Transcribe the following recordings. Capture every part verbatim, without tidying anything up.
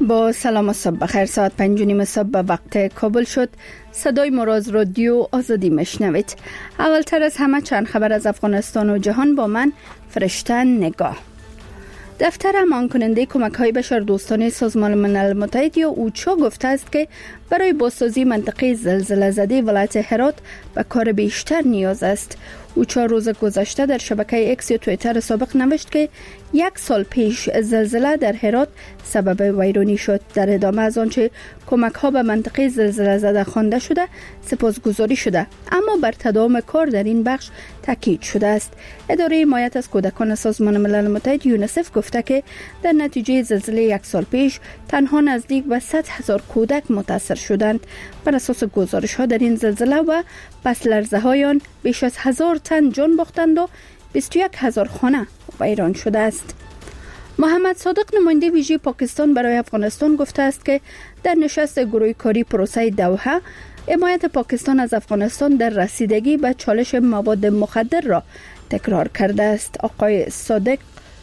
با سلام و صبح بخیر. ساعت پنج و نیم صبح به وقت کابل شد. صدای ما را از رادیو آزادی میشنوید. اولتر از همه چند خبر از افغانستان و جهان با من فرشته نگاه. دفتر امان کننده کمک های بشردوستانه سازمان ملل متحد یا اوچا گفته است که برای بازسازی منطقه زلزله زده ولایت هرات به کار بیشتر نیاز است. اوچا روز گذشته در شبکه اکس یا توییتر سابق نوشت که یک سال پیش زلزله در هرات سبب ویرانی شد. در ادامه از آنچه کمک ها به منطقه زلزله زده خوانده شده سپاسگزاری شده، اما بر تداوم کار در این بخش تاکید شده است. اداره حمایت از کودکان سازمان ملل متحد یونیسف گفته که در نتیجه زلزله یک سال پیش تنها نزدیک به صد هزار کودک متاثر شدند. بر اساس گزارش ها در این زلزله و پس لرزه هایان بیش از هزار تن جان باختند و بیست و یک هزار خانه ویران شده است. محمد صادق نماینده ویژه پاکستان برای افغانستان گفته است که در نشست گروه کاری پروسه دوحه حمایت پاکستان از افغانستان در رسیدگی به چالش مواد مخدر را تکرار کرده است. آقای صادق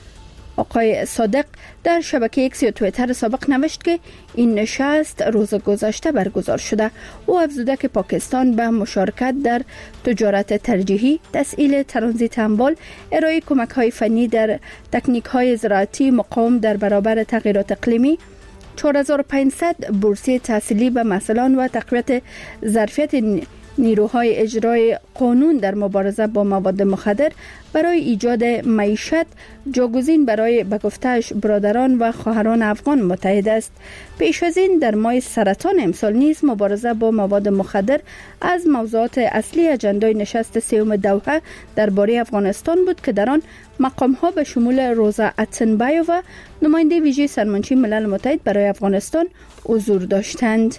آقای صادق در شبکه اکس یا توییتر سابق نوشت که این نشست روز گذشته برگزار شده. او افزوده که پاکستان به مشارکت در تجارت ترجیحی، تسهیل ترانزیت اموال، ارائه کمک‌های فنی در تکنیک‌های زراعتی، مقاوم در برابر تغییرات اقلیمی، چهار هزار و پانصد بورسیه تحصیلی به مسئولان و تقویت ظرفیت نیروهای اجرای قانون در مبارزه با مواد مخدر برای ایجاد معیشت جاگزین برای به گفته‌اش برادران و خواهران افغان متحد است. پیش از این در ماه سرطان امسال نیز مبارزه با مواد مخدر از موضوعات اصلی اجندای نشست سوم دوحه درباره افغانستان بود که در آن مقام‌ها به شمول روزا اتنبایو و نماینده ویژه سرمنشی ملل متحد برای افغانستان حضور داشتند.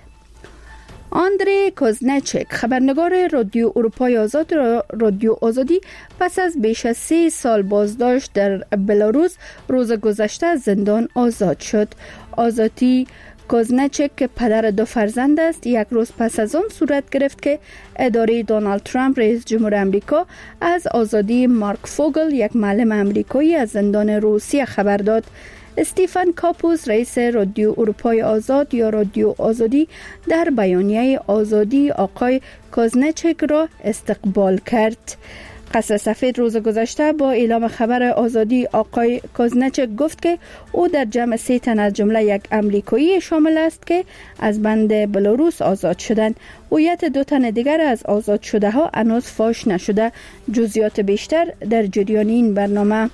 آندری کوزنچک، خبرنگار رادیو اروپای آزاد رادیو آزادی، پس از بیش از سه سال بازداشت در بلاروس روز گذشته از زندان آزاد شد. آزادی کوزنچک که پدر دو فرزند است، یک روز پس از آن صورت گرفت که اداره دونالد ترامپ رئیس جمهور امریکا از آزادی مارک فوگل، یک معلم امریکایی از زندان روسیه خبر داد. استیفن کاپوس، رئیس رادیو اروپای آزاد یا رادیو آزادی، در بیانیه آزادی آقای کوزنچک را استقبال کرد. قصر سفید روز گذشته با اعلام خبر آزادی آقای کوزنچک گفت که او در جمع سه تن از جمله یک امریکایی شامل است که از بند بلاروس آزاد شدند. هویت دو تن دیگر از آزاد شده ها هنوز فاش نشده. جزئیات بیشتر در جریان این برنامه.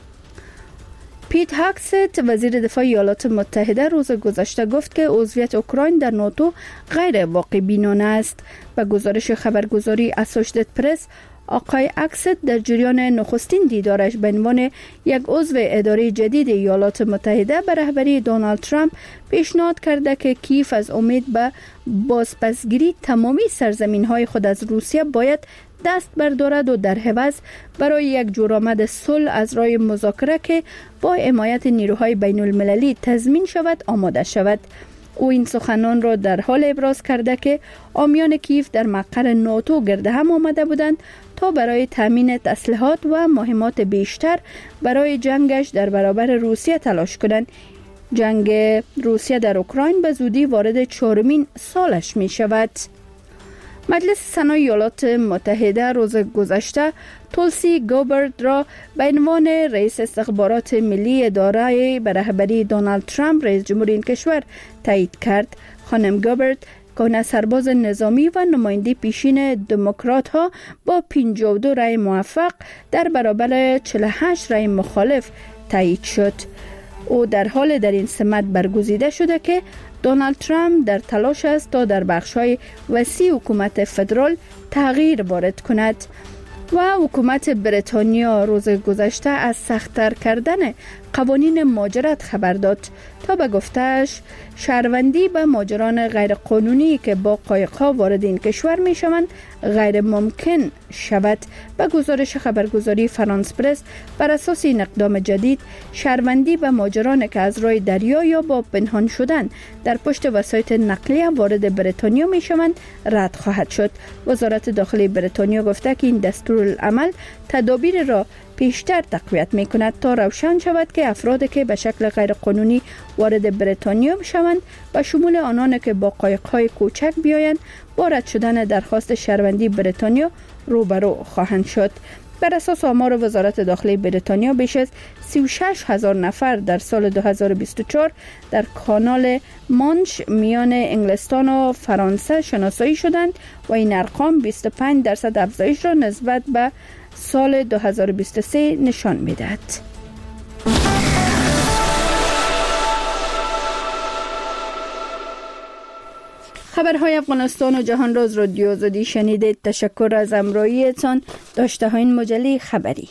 پیت هاکست، وزیر دفاع ایالات متحده، روز گذشته گفت که عضویت اوکراین در ناتو غیر واقع بینانه است. به گزارش خبرگزاری اسوشییتد پرس، آقای هاکست در جریان نخستین دیدارش به عنوان یک عضو اداره جدید ایالات متحده به رهبری دونالد ترامپ پیشنهاد کرده که کیف از امید به بازپسگیری تمامی سرزمین‌های خود از روسیه باید دست بردارد و در عوض برای یک جورآمد صلح از راه مذاکره که با حمایت نیروهای بین المللی تضمین شود آماده شود. او این سخنان را در حال ابراز کرده که حامیان کیف در مقر ناتو گرد هم آمده بودند تا برای تامین تسلیحات و مهمات بیشتر برای جنگش در برابر روسیه تلاش کنند. جنگ روسیه در اوکراین به زودی وارد چهارمین سالش می شود. مجلس سنا ایالات متحده روز گذشته تولسی گابارد را به عنوان رئیس استخبارات ملی اداره به رهبری دونالد ترامپ رئیس جمهور این کشور تایید کرد. خانم گابارد کهنه سرباز نظامی و نماینده پیشین دموکرات ها با پنجاه و دو رأی موافق در برابر چهل و هشت رأی مخالف تایید شد. او در حال در این سمت برگزیده شده که دونالد ترامپ در تلاش است تا در بخش‌های وسیع حکومت فدرال تغییر وارد کند. و حکومت بریتانیا روز گذشته از سخت‌تر کردن قوانین مهاجرت خبر داد تا به گفته‌اش شهروندی به مهاجران غیرقانونی که با قایق‌ها وارد این کشور می‌شوند غیر ممکن شود. به گزارش خبرگزاری فرانس پرس، بر اساس این اقدام جدید شهروندی به مهاجران که از راه دریا یا با پنهان شدن در پشت وسایط نقلیه وارد بریتانیا می‌شوند رد خواهد شد. وزارت داخلی بریتانیا گفته که این دستورالعمل تدابیر را بیشتر تقویت می‌کند تا روشن شود که که افرادی که به شکل غیرقانونی وارد بریتانیا بشوند و شمول آنان که با قایق‌های کوچک بیایند با رد شدن درخواست شهروندی بریتانیا روبرو خواهند شد. بر اساس آمار وزارت داخلی بریتانیا بیش از سی و شش هزار نفر در سال دو هزار و بیست و چهار در کانال مانش میان انگلستان و فرانسه شناسایی شدند و این ارقام بیست و پنج درصد افزایش را نسبت به سال دو هزار و بیست و سه نشان می‌دهد. خبرهای افغانستان و جهان را از رادیو آزادی شنیدید. تشکر از همراهیتان. داشته های این مجله خبری.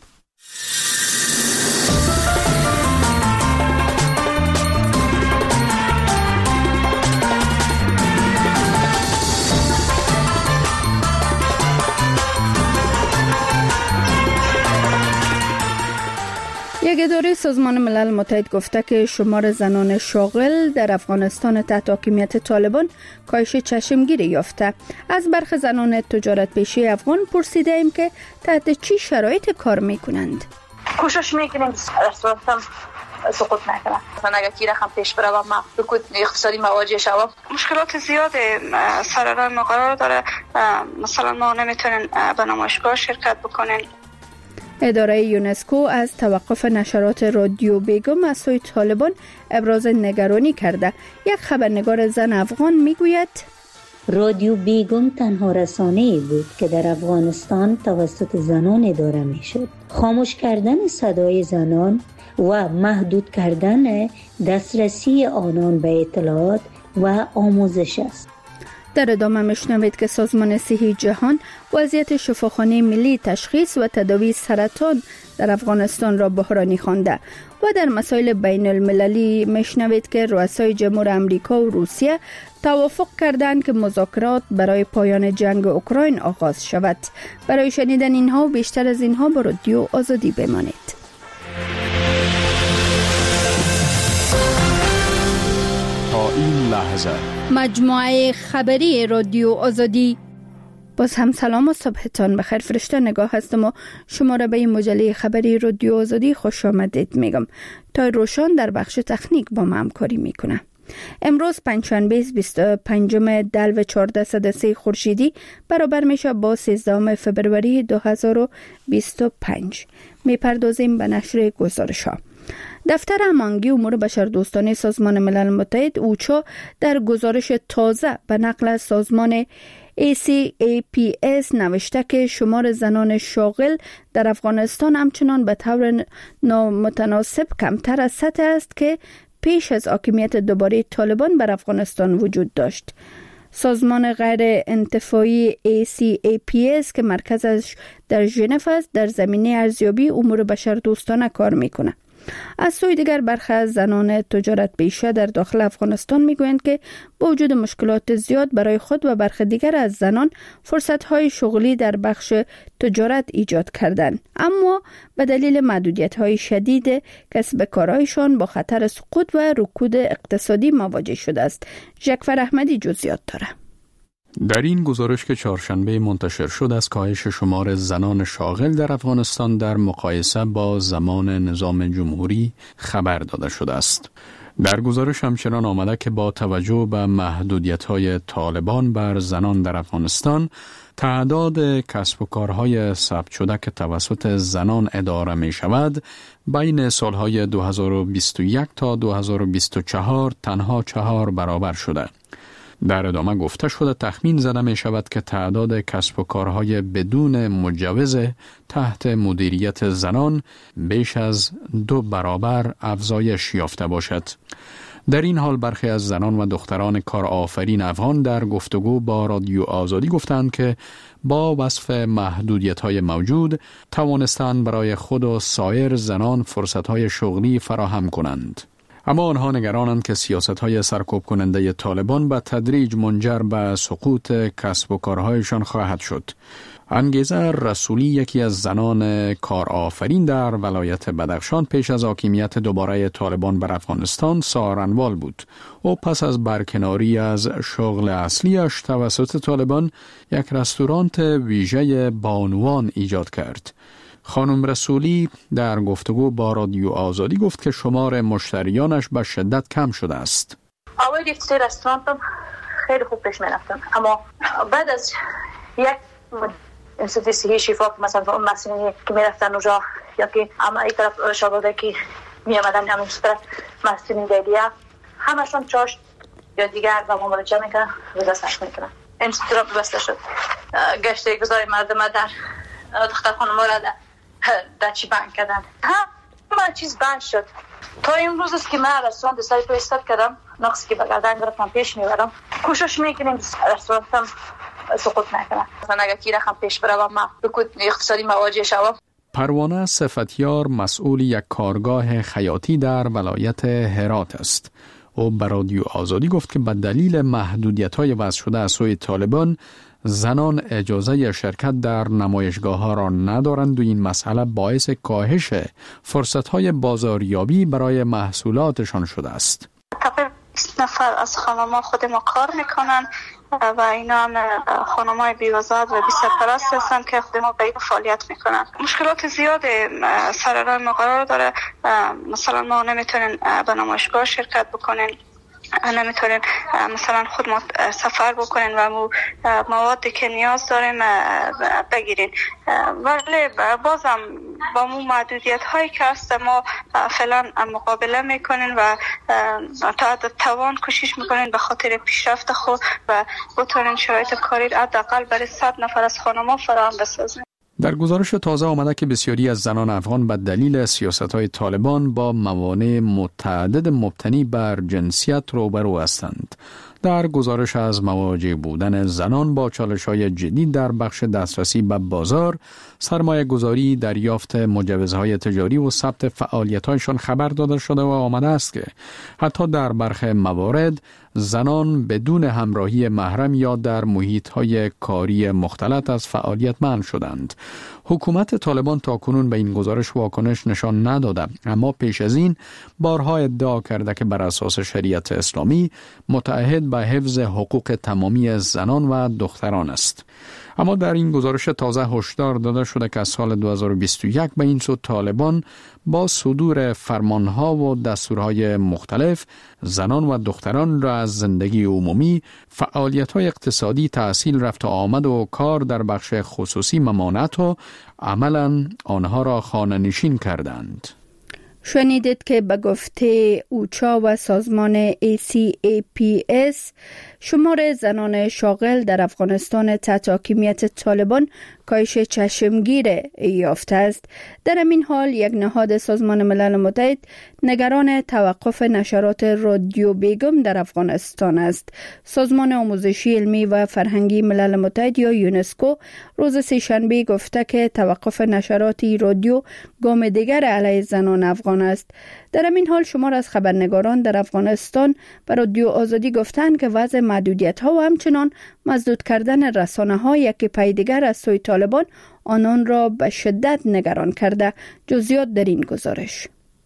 یک اداره سازمان ملل متحد گفته که شمار زنان شاغل در افغانستان تحت حاکمیت طالبان کاهش چشمگیری یافته. از برخی زنان تجارت پیشه افغان پرسیده ایم که تحت چی شرایط کار میکنند. کوشش میکنیم رستورانم سقوط نکنه. مثلا اگر کی رقم پیش بره و ما رکود اقتصادی مواجه شوم، مشکلات زیاد سرانه ما قرار داره. مثلا ما نمیتونیم به نمایشگاه شرکت بکنیم. اداره یونسکو از توقف نشرات رادیو بیگم از سوی طالبان ابراز نگرانی کرده. یک خبرنگار زن افغان میگوید رادیو بیگم تنها رسانه‌ای بود که در افغانستان توسط زنان اداره میشد. خاموش کردن صدای زنان و محدود کردن دسترسی آنان به اطلاعات و آموزش است. در ادامه میشنوید که سازمان صحی جهان وضعیت شفاخانه ملی تشخیص و تداوی سرطان در افغانستان را بحرانی خوانده و در مسائل بین المللی میشنوید که رؤسای جمهور امریکا و روسیه توافق کردند که مذاکرات برای پایان جنگ اوکراین آغاز شود. برای شنیدن اینها و بیشتر از اینها با رادیو آزادی بمانید. تا این لحظه مجموعه خبری رادیو آزادی. باز هم سلام و صبحتان بخیر. فرشته نگاه هستم و شما را به این مجله خبری رادیو آزادی خوش آمدید میگم. تا روشان در بخش تکنیک با ما همکاری میکنه. امروز پنجشنبه بیست و پنجم دلو چهارده صد و سه خورشیدی برابر میشه با سیزدهم فبروری دو هزار و بیست و پنج. میپردازیم به نشر گزارش ها. دفتر هماهنگی امور بشردوستانه سازمان ملل متحد اوچا در گزارش تازه به نقل از سازمان ای سی ای پی اس نوشته که شمار زنان شاغل در افغانستان همچنان به طور نامتناسب کمتر از سطح است که پیش از حاکمیت دوباره طالبان بر افغانستان وجود داشت. سازمان غیر انتفاعی ای سی ای پی اس که مرکزش در ژنو است در زمینه ارزیابی امور بشردوستانه کار میکنه. از سوی دیگر برخی از زنان تجارت پیشه در داخل افغانستان میگویند که با وجود مشکلات زیاد برای خود و برخی دیگر از زنان فرصت‌های شغلی در بخش تجارت ایجاد کردند، اما به دلیل محدودیت‌های شدید کسب کارهایشان با خطر سقوط و رکود اقتصادی مواجه شده است. ژکفر احمدی جزئیات داره. در این گزارش که چهارشنبه منتشر شد از کاهش شمار زنان شاغل در افغانستان در مقایسه با زمان نظام جمهوری خبر داده شده است. در گزارش همچنان آمده که با توجه به محدودیت‌های طالبان بر زنان در افغانستان، تعداد کسب و کارهای ثبت شده که توسط زنان اداره می شود بین سالهای دو هزار و بیست و یک تا دو هزار و بیست و چهار تنها چهار برابر شده. در ادامه گفته شده تخمین زده می شود که تعداد کسب و کارهای بدون مجوز تحت مدیریت زنان بیش از دو برابر افزایش یافته باشد. در این حال برخی از زنان و دختران کارآفرین افغان در گفتگو با رادیو آزادی گفتند که با وصف محدودیت‌های موجود توانستند برای خود و سایر زنان فرصت‌های شغلی فراهم کنند. اما آنها نگرانند که سیاست‌های سرکوب کننده طالبان به تدریج منجر به سقوط کسب و کارهایشان خواهد شد. انگیزه رسولی یکی از زنان کارآفرین در ولایت بدخشان پیش از حاکمیت دوباره طالبان بر افغانستان سارنوال بود. او پس از برکناری از شغل اصلیش توسط طالبان یک رستوران ویژه بانوان ایجاد کرد. خانم رسولی در گفتگو با رادیو آزادی گفت که شمار مشتریانش به شدت کم شده است. اول یک رستورانم خیلی خوب پیش می‌رفتم، اما بعد از یک انستیتوی صحی شفا مثلا اون مسئله که میرفتن اونجا یا که اما این طرف شاگرده که میامدن همین طرف مسئله دیگه همشون چاش یا دیگر با ما مراجعه میکنن و دستش میکنن. انستیتوی بسته شد. گشته گذاری مردم در دختر خانم را در چی بند کردن. همه چیز بند شد. تا این روز است که من رستوران دستایی تو استاد کردم، نقصی که بگردن گرفتم پیش میبرم. کوشش میکنیم رستورانتم سقوط نکنه. مثلا اگر کی رقم پیش بروم ما بکود اقتصادی مواجه شوم. پروانه صفتیار مسئول یک کارگاه خیاطی در ولایت هرات است. او به رادیو آزادی گفت که به دلیل محدودیت‌های وضع شده از سوی طالبان زنان اجازه شرکت در نمایشگاه‌ها را ندارند و این مسئله باعث کاهش فرصت‌های بازاریابی برای محصولاتشان شده است. تقریباً بیست نفر از خانم‌ها خود ما کار میکنن و اینا هم خانم‌های بیوزاد و بی سرپرست هستن که خود ما به این فعالیت میکنن. مشکلات زیاد سر راه ما قرار داره. مثلا ما نمیتونیم به نمایشگاه شرکت بکنیم، نمیتونیم مثلا خود ما سفر بکنیم و مو موادی که نیاز داریم بگیریم، ولی بازم با مو محدودیت هایی که هست ما فعلا مقابله میکنیم و تا حد توان کوشش میکنیم به خاطر پیشرفت خود و بتونیم شرایط کاری حداقل برای صد نفر از خانم‌ها فراهم بسازیم. در گزارش تازه آمده که بسیاری از زنان افغان به دلیل سیاست‌های طالبان با موانع متعدد مبتنی بر جنسیت روبرو هستند. در گزارش از مواجه بودن زنان با چالش‌های جدی در بخش دسترسی به بازار، سرمایه گذاری، دریافت مجوزهای تجاری و ثبت فعالیت‌هایشان خبر داده شده و آمده است که حتی در برخی موارد زنان بدون همراهی محرم یا در محیط‌های کاری مختلط از فعالیت منع شدند. حکومت طالبان تاکنون به این گزارش واکنش نشان نداده، اما پیش از این بارها ادعا کرده که بر اساس شریعت اسلامی متعهد به حفظ حقوق تمامی زنان و دختران است. اما در این گزارش تازه هشدار داده شده که از سال دو هزار و بیست و یک به این سو طالبان با صدور فرمانها و دستورهای مختلف زنان و دختران را از زندگی عمومی، فعالیت‌های اقتصادی، تحصیل، رفت و آمد و کار در بخش خصوصی ممانعت و عملاً آنها را خانه‌نشین کردند. شنیدید که به گفته اوچا و سازمان ای سی ای پی اس شمار زنان شاغل در افغانستان تحت حاکمیت طالبان کاهش چشمگیر یافته است. در همین حال یک نهاد سازمان ملل متحد نگران توقف نشرات رادیو بیگم در افغانستان است. سازمان آموزشی علمی و فرهنگی ملل متحد یا یونسکو روز سه‌شنبه گفته که توقف نشرات رادیو گام دیگر علیه زنان افغان است. در همین حال شمار از خبرنگاران در افغانستان به رادیو آزادی گفتند که وضع محدودیت‌ها و همچنان مسدود کردن رسانه‌ها یکی پای دیگر از سوی طالبان آنان را به شدت نگران کرده. جزئیات در این گزارش.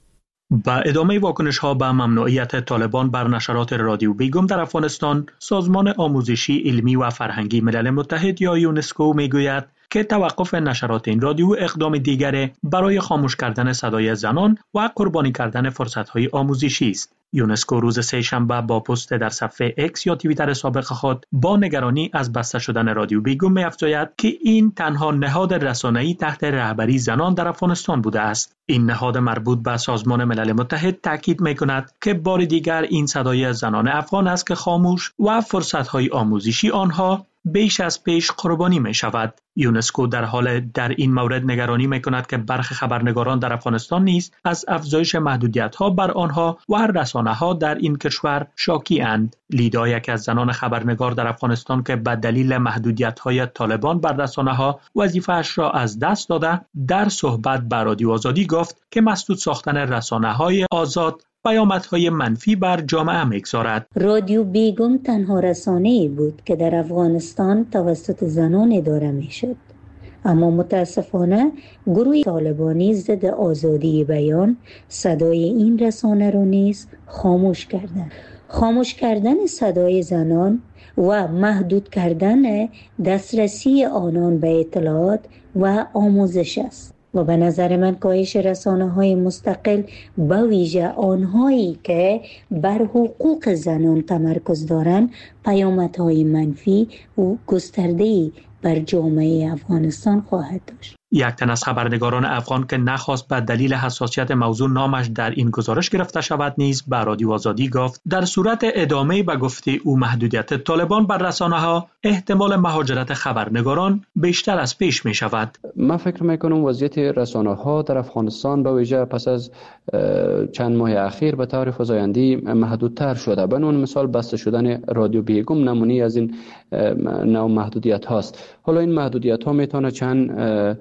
با ادامه واکنش‌ها به ممنوعیت طالبان بر نشرات رادیو بیگم در افغانستان، سازمان آموزشی علمی و فرهنگی ملل متحد یا یونسکو میگوید که توقف نشرات این رادیو اقدام دیگر برای خاموش کردن صدای زنان و قربانی کردن فرصت‌های آموزشی است. یونسکو روز سه‌شنبه با پست در صفحه اکس یا توییتر سابق خود با نگرانی از بسته شدن رادیو بیگم می‌افزاید که این تنها نهاد رسانه‌ای تحت رهبری زنان در افغانستان بوده است. این نهاد مربوط به سازمان ملل متحد تاکید می‌کند که بار دیگر این صدای زنان افغان است که خاموش و فرصت‌های آموزشی آنها بیش از پیش قربانی می شود. یونسکو در حال در این مورد نگرانی می کند که برخی خبرنگاران در افغانستان نیز از افزایش محدودیت ها بر آنها و رسانه ها در این کشور شاکی اند. لیدا، یک از زنان خبرنگار در افغانستان که به دلیل محدودیت های طالبان بر رسانه ها وظیفه اش را از دست داده، در صحبت با رادیو آزادی گفت که مسدود ساختن رسانه های آزاد پیامدهای منفی بر جامعه می‌گذارد. رادیو بیگم تنها رسانه‌ای بود که در افغانستان توسط زنان اداره می‌شد. اما متاسفانه گروه طالبانی ضد آزادی بیان صدای این رسانه رو نیز خاموش کردند. خاموش کردن صدای زنان و محدود کردن دسترسی آنان به اطلاعات و آموزش است و به نظر من کاهش رسانه های مستقل به ویژه آنهایی که بر حقوق زنان تمرکز دارند پیامدهای منفی و گسترده‌ای بر جامعه افغانستان خواهد داشت. یک تن از خبرنگاران افغان که نخواست به دلیل حساسیت موضوع نامش در این گزارش گرفته شود نیز به رادیو آزادی گفت در صورت ادامه به گفته او محدودیت طالبان بر رسانه‌ها احتمال مهاجرت خبرنگاران بیشتر از پیش می شود. من فکر میکنم وضعیت رسانه‌ها در افغانستان به ویژه پس از چند ماه اخیر به طور فزاینده محدودتر شده. به عنوان مثال بسته شدن رادیو بیگم نمونه‌ای از این نوع محدودیت هاست. حالا این محدودیت ها میتونه چند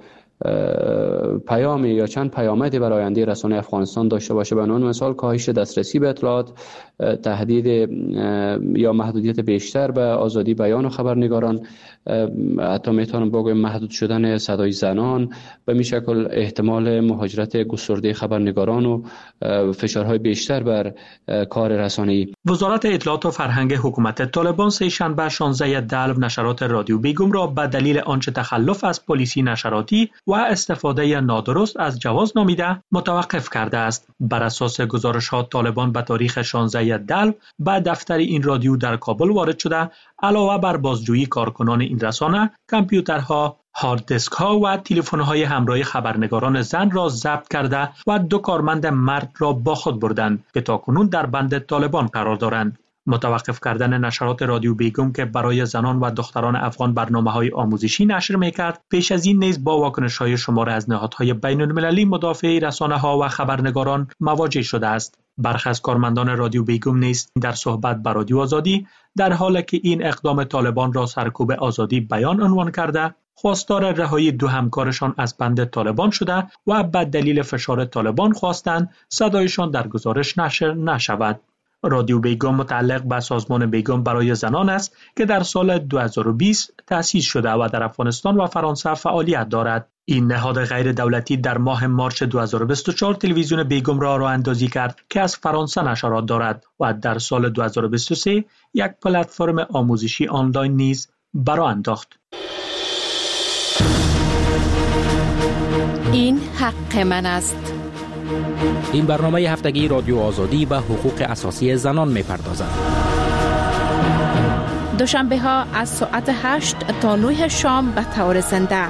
پیامی یا چند پیامدی برای آینده رسانه افغانستان داشته باشه. به عنوان مثال کاهش دسترسی به اطلاعات، تهدید یا محدودیت بیشتر به آزادی بیان و خبرنگاران، حتی میتونم بگم محدود شدن صدای زنان، به می شکل احتمال مهاجرت گسترده خبرنگاران و فشارهای بیشتر بر کار رسانه‌ای. وزارت اطلاعات و فرهنگ حکومت طالبان سه شنبه شانزده دلو نشرات رادیو بیگم را به دلیل آنچه تخلف از پلیسی نشراتی و استفاده نادرست از جواز نامیده متوقف کرده است. بر اساس گزارش‌ها طالبان به تاریخ شانزده دلو به دفتر این رادیو در کابل وارد شده، علاوه بر بازجویی کارکنان این رسانه، کامپیوترها، هارد دیسک ها و تلفن های همراه خبرنگاران زن را ضبط کرده و دو کارمند مرد را با خود بردند که تاکنون در بند طالبان قرار دارند. متوقف کردن نشرات رادیو بیگم که برای زنان و دختران افغان برنامه‌های آموزشی نشر می‌کرد، پیش از این نیز با واکنش‌های شمار از نهادهای بین‌المللی مدافع رسانه‌ها و خبرنگاران مواجه شده است. برخی از کارمندان رادیو بیگم نیز در صحبت با رادیو آزادی در حالی که این اقدام طالبان را سرکوب آزادی بیان عنوان کرده، خواستار رهایی دو همکارشان از بند طالبان شده و به دلیل فشار طالبان خواستند صدایشان در گزارش نشر نشود. رادیو بیگم متعلق به سازمان بیگم برای زنان است که در سال دو هزار و بیست تأسیس شده و در افغانستان و فرانسه فعالیت دارد. این نهاد غیر دولتی در ماه مارس دو هزار و بیست و چهار تلویزیون بیگم را راه اندازی کرد که از فرانسه نشرات دارد و در سال دو هزار و بیست و سه یک پلتفرم آموزشی آنلاین نیز برآ انداخت. این حق من است. این برنامه هفتگی رادیو آزادی به حقوق اساسی زنان می‌پردازد. دوشنبه ها از ساعت هشت تا نه شام به طور زنده.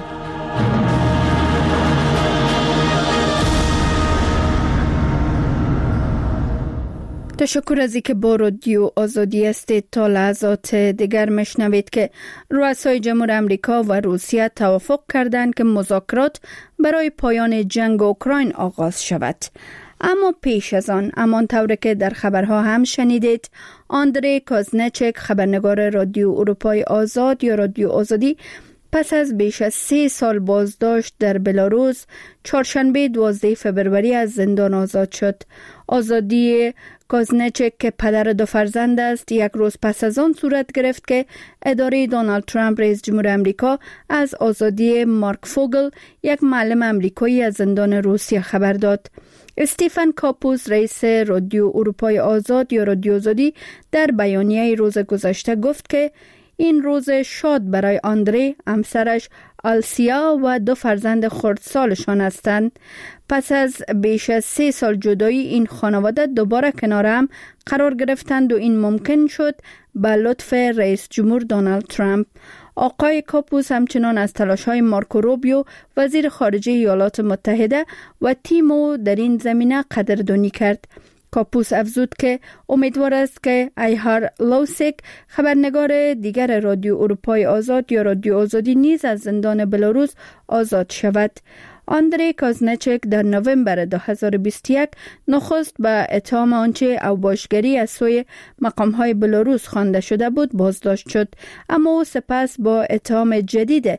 تشکر از اینکه با رادیو آزادی هستید. تا لحظات دیگر مشنوید که رؤسای جمهور امریکا و روسیه توافق کردند که مذاکرات برای پایان جنگ اوکراین آغاز شود. اما پیش از آن، همان طور که در خبرها هم شنیدید، آندری کازنچک، خبرنگار رادیو اروپای آزاد یا رادیو آزادی، پس از بیش از سه سال بازداشت در بلاروس چهارشنبه دوازده فوریه از زندان آزاد شد. آزادی کازنچک که پدر دو فرزند است، یک روز پس از آن صورت گرفت که اداره دونالد ترامپ رئیس جمهور امریکا از آزادی مارک فوگل، یک معلم امریکایی از زندان روسیه خبر داد. استیفن کاپوس، رئیس رادیو اروپای آزاد یا رادیو آزادی، در بیانیه روز گذشته گفت که این روز شاد برای آندری، همسرش آلسیا و دو فرزند خردسالشان هستند. پس از بیش از سه سال جدایی این خانواده دوباره کنار هم قرار گرفتند و این ممکن شد به لطف رئیس جمهور دونالد ترامپ. آقای کاپوس همچنان از تلاش‌های مارکو روبیو، وزیر خارجه ایالات متحده و تیمو در این زمینه قدردانی کرد. کاپوس افزود که امیدوار است که ایهار لوسک، خبرنگار دیگر رادیو اروپای آزاد یا رادیو آزادی، نیز از زندان بلاروس آزاد شود. آندری کازنچک در نوامبر دو هزار و بیست و یک نخست به اتهام آنچه اوباشگری از سوی مقام‌های بلاروس خوانده شده بود بازداشت شد، اما او سپس با اتهام جدید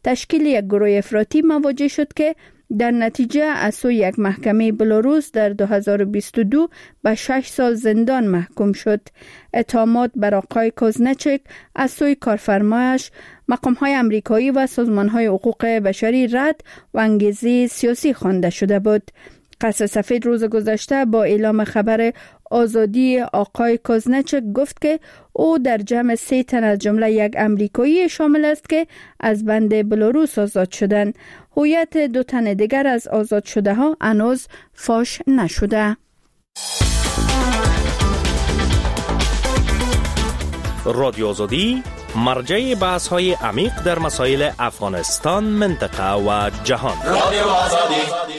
تشکیل یک گروه افراطی مواجه شد که در نتیجه از سوی یک محکمه بلاروس در دو هزار و بیست و دو به شش سال زندان محکوم شد. اتهامات بر آقای کوزنچک از سوی کارفرمایش، مقام‌های امریکایی و سازمان‌های حقوق بشری رد و انگیزه سیاسی خوانده شده بود. قصر سفید روز گذشته با اعلام خبر آزادی آقای کوزنچک گفت که او در جمع سه تن از جمله یک امریکایی شامل است که از بند بلاروس آزاد شدند. هویت دو تن دیگر از آزاد شده ها هنوز فاش نشده. رادیو آزادی مرجع بحث های عمیق در مسائل افغانستان، منطقه و جهان. رادیو آزادی.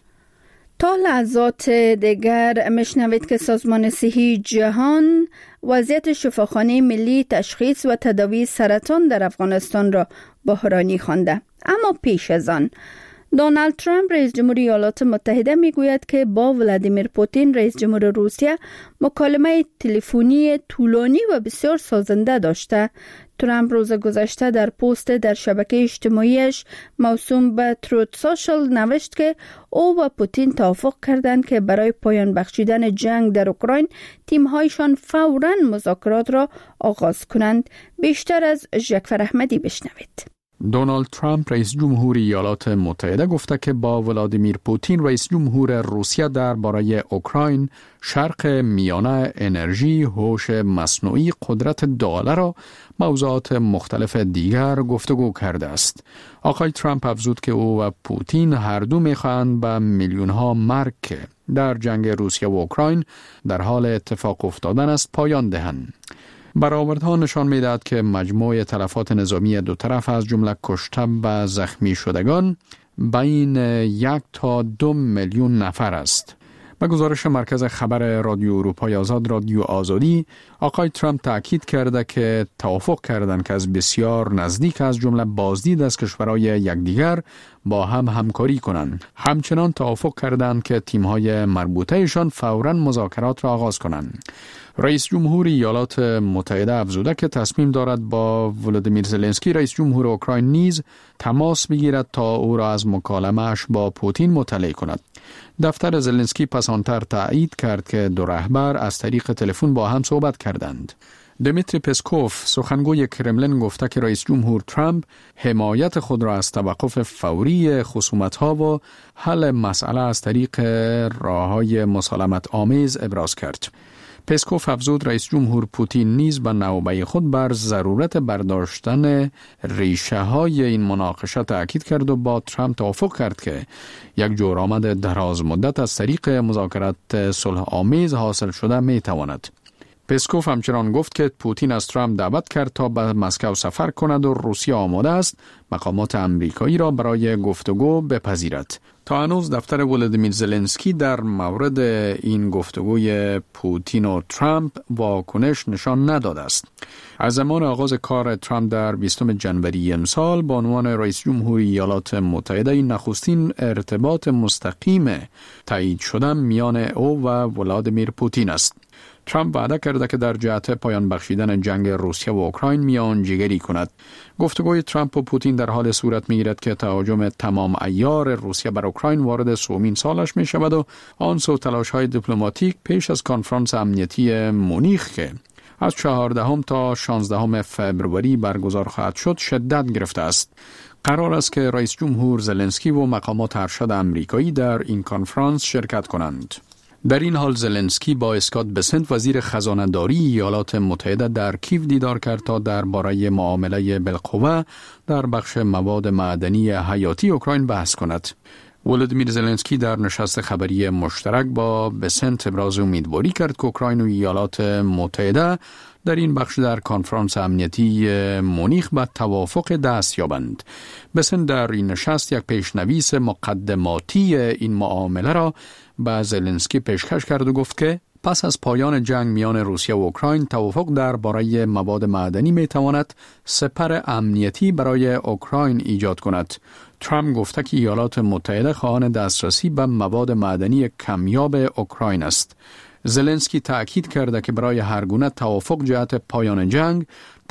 تا لحظات دیگر مشنوید که سازمان صحی جهان وضعیت شفاخانه ملی تشخیص و تداوی سرطان در افغانستان را بحرانی خوانده. اما پیش از آن دونالد ترامپ رئیس جمهور ایالات متحده میگوید که با ولادیمیر پوتین رئیس جمهور روسیه مکالمه تلفنی طولانی و بسیار سازنده داشته. ترامپ روز گذشته در پست در شبکه اجتماعیش موسوم به تروت سوشل نوشت که او و پوتین توافق کردند که برای پایان بخشیدن جنگ در اوکراین تیم‌هایشان فوراً مذاکرات را آغاز کنند. بیشتر از جعفر احمدی بشنوید. دونالد ترامپ رئیس جمهور ایالات متحده گفته که با ولادیمیر پوتین رئیس جمهور روسیه درباره اوکراین، شرق میانه، انرژی، هوش مصنوعی، قدرت داله را موضوعات مختلف دیگر گفتگو کرده است. آقای ترامپ افزود که او و پوتین هر دو می‌خواهند به میلیون‌ها مرگ که در جنگ روسیه و اوکراین در حال اتفاق افتادن است پایان دهند. برآوردها نشان می‌دهد که مجموع تلفات نظامی دو طرف از جمله کشته و زخمی شدگان بین یک تا دو میلیون نفر است. به گزارش مرکز خبر رادیو اروپای آزاد رادیو آزادی، آقای ترامپ تاکید کرده که توافق کردند که از بسیار نزدیک از جمله بازدید از کشورهای یکدیگر با هم همکاری کنند. همچنان توافق کردند که تیم‌های مربوطه‌شان فوراً مذاکرات را آغاز کنند. رئیس جمهور ایالات متحده افزوده که تصمیم دارد با ولادیمیر زلنسکی رئیس جمهور اوکراین نیز تماس بگیرد تا او را از مکالمه‌اش با پوتین مطلع کند. دفتر زلنسکی پس آنتر تایید کرد که دو رهبر از طریق تلفن با هم صحبت کردند. دمیتری پسکوف سخنگوی کرملین گفته که رئیس جمهور ترامپ حمایت خود را از توقف فوری خصومت‌ها و حل مسئله از طریق راه‌های مسالمت آمیز ابراز کرد. پسکوف افزود رئیس جمهور پوتین نیز به نوبه خود بر ضرورت برداشتن ریشه های این مناقشه تاکید کرد و با ترامپ توافق کرد که یک جورآمد دراز مدت از طریق مذاکرات صلح آمیز حاصل شده می تواند. پسکوف همچنان گفت که پوتین از ترامپ دعوت کرد تا به مسکو سفر کند و روسیه آماده است مقامات آمریکایی را برای گفتگو بپذیرد. تا هنوز دفتر ولادیمیر زلنسکی در مورد این گفتگوی پوتین و ترامپ واکنش نشان نداده است. از زمان آغاز کار ترامپ در بیستم ژانویه امسال با عنوان رئیس جمهور ایالات متحده این نخستین ارتباط مستقیم تایید شده میان او و ولادیمیر پوتین است. ترامپ وعده کرده که در جهت پایان بخشیدن جنگ روسیه و اوکراین میانجیگری کند. گفتگوی ترامپ و پوتین در حال صورت میگیرد که تهاجم تمام عیار روسیه بر اوکراین وارد سومین سالش می شود و آن سو تلاش‌های دیپلماتیک پیش از کنفرانس امنیتی مونیخ که از چهاردهم تا شانزدهم فوریه برگزار خواهد شد شدت گرفته است. قرار است که رئیس جمهور زلنسکی و مقامات ارشد آمریکایی در این کنفرانس شرکت کنند. در این حال زلنسکی با اسکات بسنت وزیر خزانه‌داری ایالات متحده در کیو دیدار کرد تا درباره معامله بالقوه در بخش مواد معدنی حیاتی اوکراین بحث کند. ولادیمیر زلنسکی در نشست خبری مشترک با بسنت ابراز امیدواری کرد که اوکراین و ایالات متحده در این بخش در کنفرانس امنیتی مونیخ به توافق دست یابند. بسنت در این نشست یک پیشنویس مقدماتی این معامله را به زلنسکی پیشکش کرد و گفت که پس از پایان جنگ میان روسیه و اوکراین توافق درباره مواد معدنی می تواند سپر امنیتی برای اوکراین ایجاد کند. ترامپ گفته که ایالات متحده خواهان دسترسی به مواد معدنی کمیاب اوکراین است. زلنسکی تأکید کرده که برای هر گونه توافق جهت پایان جنگ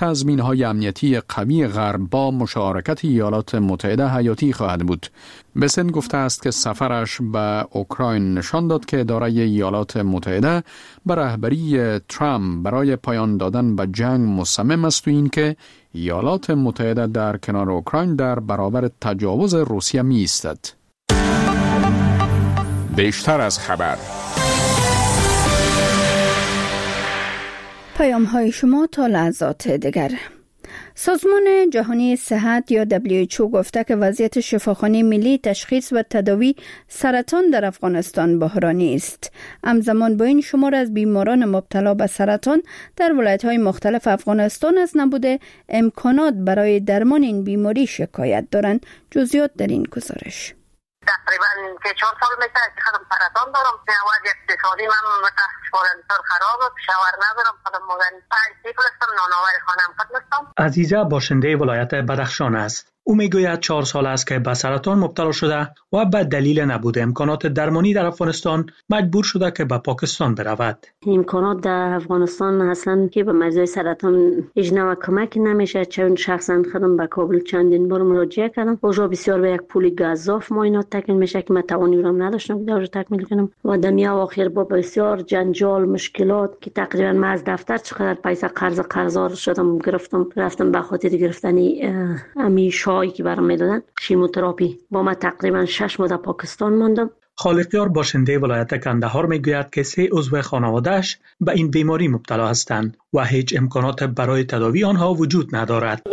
تضمین‌های امنیتی قوی غرب با مشارکت ایالات متحده حیاتی خواهد بود. بسن گفته است که سفرش به اوکراین نشان داد که اداره ایالات متحده به رهبری ترامپ برای پایان دادن به جنگ مصمم است و این که ایالات متحده در کنار اوکراین در برابر تجاوز روسیه می ایستد. بیشتر از خبر. پیام های شما تا لحظات دیگر. سازمان جهانی صحت یا دبلیو اچ او گفته که وضعیت شفاخانه ملی تشخیص و تداوی سرطان در افغانستان بحرانی است. همزمان با این شمار از بیماران مبتلا به سرطان در ولایت‌های مختلف افغانستان از نبود امکانات برای درمان این بیماری شکایت دارند. جزئیات در این گزارش. تقریبا که چهار سال میشه که خودم سرطان دارم. وضع اقتصادی من متاسفانه بسیار خراب است. شوهر ندارم. خودم مدن پنج سیکل هستم. نانآور خانم خود هستم. عزیزه باشنده ولایت بدخشان است. او میگوید چهار سال است که به سرطان مبتلا شده و به دلیل نبود امکانات درمانی در افغانستان مجبور شده که به پاکستان برود. امکانات در افغانستان اصلا که به مریضای سرطان هیچ نوع کمک نمیشه. چون شخصا خودم به کابل چندین بار مراجعه کردم. اونجا بسیار به یک پول گزاف معاینات تکمیل میشه که من توانی رو نداشتم که اونجا تکمیل کنم و دنیا آخر با بسیار جنجال مشکلات که تقریبا من از دفتر چقدر پیسه قرض قرضدار شدم گرفتم رفتم به خاطر گرفتنی امی شایی که برام میدادن شیموتراپی. با من تقریبا شش ماه در پاکستان ماندم. خالقیار باشنده ولایت کندهار میگوید که سه عضو خانواده‌اش به این بیماری مبتلا هستند و هیچ امکانات برای تداوی آنها وجود ندارد.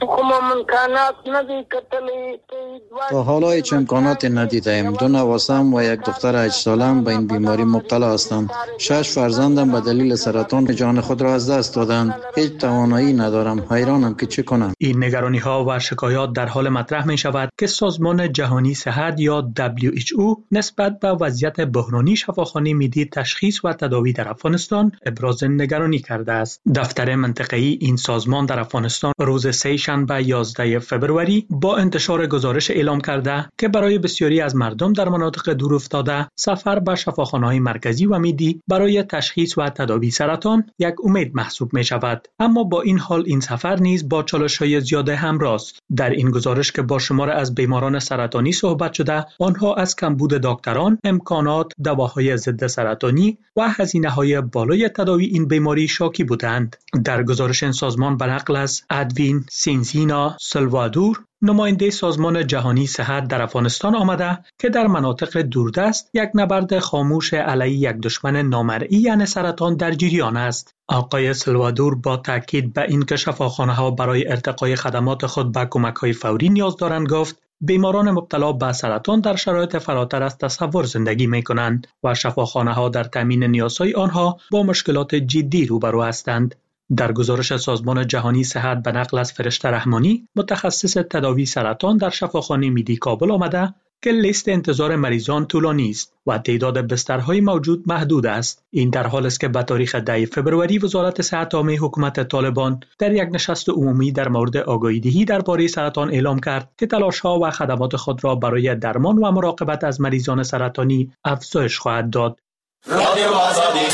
تا حالا هیچ امکانات ندیدیم. دو نواسم و یک دختر هشت سالم به این بیماری مبتلا هستند. شش فرزندم به دلیل سرطان جان خود را از دست دادند. هیچ توانایی ندارم. حیرانم که چه کنم. این نگرانی‌ها و شکایات در حال مطرح می شود که سازمان جهانی صحت یا دبلیو اچ او نسبت به وضعیت بحرانی شفاخانه ملی تشخیص و تداوی در افغانستان ابراز نگرانی کرده است. دفتر منطقه‌ای این سازمان در افغانستان روز سه شنبه یازده فوریه با انتشار گزارش اعلام کرده که برای بسیاری از مردم در مناطق دورافتاده سفر به شفاخانه‌های مرکزی و ملی برای تشخیص و تداوی سرطان یک امید محسوب می شود. اما با این حال این سفر نیز با چالش‌های زیاد همراه است. در این گزارش که با شمار از بیماران سرطانی صحبت شده، آنها از کمبود دکتران، امکانات، دواهای ضد سرطانی و هزینه‌های بالای تداوی این بیماری شاکی بودند. در گزارش این سازمان به نقل از ادوین سینزینا سلوادور نماینده سازمان جهانی صحت در افغانستان آمده که در مناطق دوردست یک نبرد خاموش علیه یک دشمن نامرئی یعنی سرطان در جریان است. آقای سلوادور با تاکید به اینکه شفاخانه‌ها برای ارتقای خدمات خود به کمک‌های فوری نیاز دارند گفت بیماران مبتلا به سرطان در شرایط فراتر از تصور زندگی می‌کنند و شفاخانه‌ها در تامین نیازهای آنها با مشکلات جدی روبرو هستند. در گزارش سازمان جهانی صحت به نقل از فرشته رحمانی متخصص تداوی سرطان در شفاخانه ملی کابل آمده که لیست انتظار مریضان طولانی است و تعداد بسترهای موجود محدود است. این در حال است که به تاریخ ده فوریه وزارت صحت عامه حکومت طالبان در یک نشست عمومی در مورد آگاهی دهی درباره سرطان اعلام کرد که تلاش‌ها و خدمات خود را برای درمان و مراقبت از مریضان سرطانی افزایش خواهد داد. رادیو آزادی.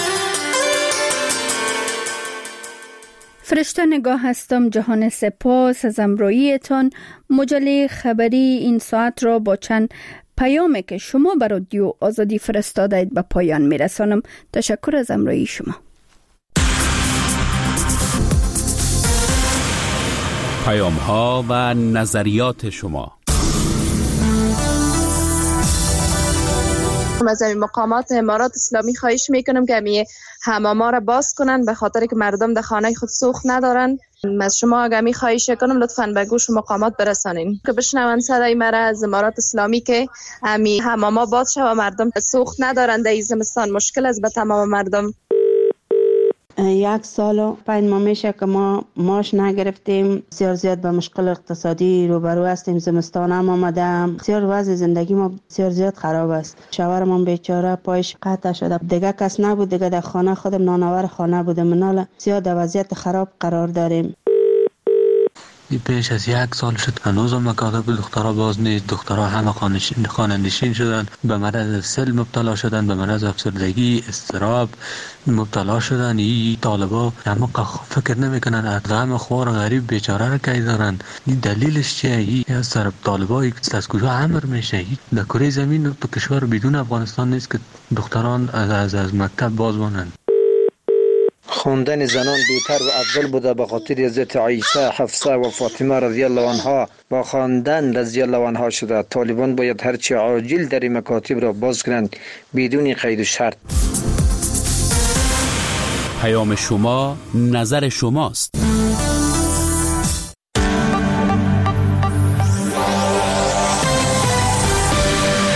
فرشته نگاه هستم. جهان سپاس از همراهیتان. مجله خبری این ساعت را با چند پیامی که شما بر رادیو آزادی فرستادید به پایان میرسانم. تشکر از همراهی شما. پیام ها و نظریات شما. از این مقامات امارات اسلامی خواهش میکنم که می حماما را باز کنن به خاطر که مردم در خانه خود سوخت ندارن. از شما اگه می خواهش کنم لطفاً به گوش مقامات برسانین که بشنون صدای مرا از امارات اسلامی که می حماما باز شود و مردم سوخت ندارن. در این زمستان مشکل است به تمام مردم. یک سال و پنج ماه میشه که ما ماش نگرفتیم. بسیار زیاد به مشکل اقتصادی روبرو هستیم. زمستان هم آمده. بسیار وضع زندگی ما بسیار زیاد خراب است. شوهرم بیچاره پایش قطع شده. دیگه کس نبود. دیگه در خانه خودم نانآور خانه بودم. منال بسیار در وضعیت خراب قرار داریم. پیش از یک سال شد هنوز هم مکاتب دخترها باز نیست. دخترها همه خانه‌نشین شدن، به مرض سل مبتلا شدن، به مرض افسردگی، اضطراب مبتلا شدن. این طالبا همه فکر نمیکنن از غم خوار غریب بیچاره را کی دارن. این دلیلش چیه؟ این از سر طالبای از کجا امر میشه؟ در کره زمین تو کشور بدون افغانستان نیست که دختران از از, از مکتب باز مانند. خواندن زنان بی‌تر و افضل بوده به خاطر حضرت عایشه، حفصه و فاطمه رضی الله عنها با خواندن رضی الله عنها شده. طالبان باید هرچی عاجل در مکاتب را باز کنند بدون قید و شرط. پیام شما نظر شماست.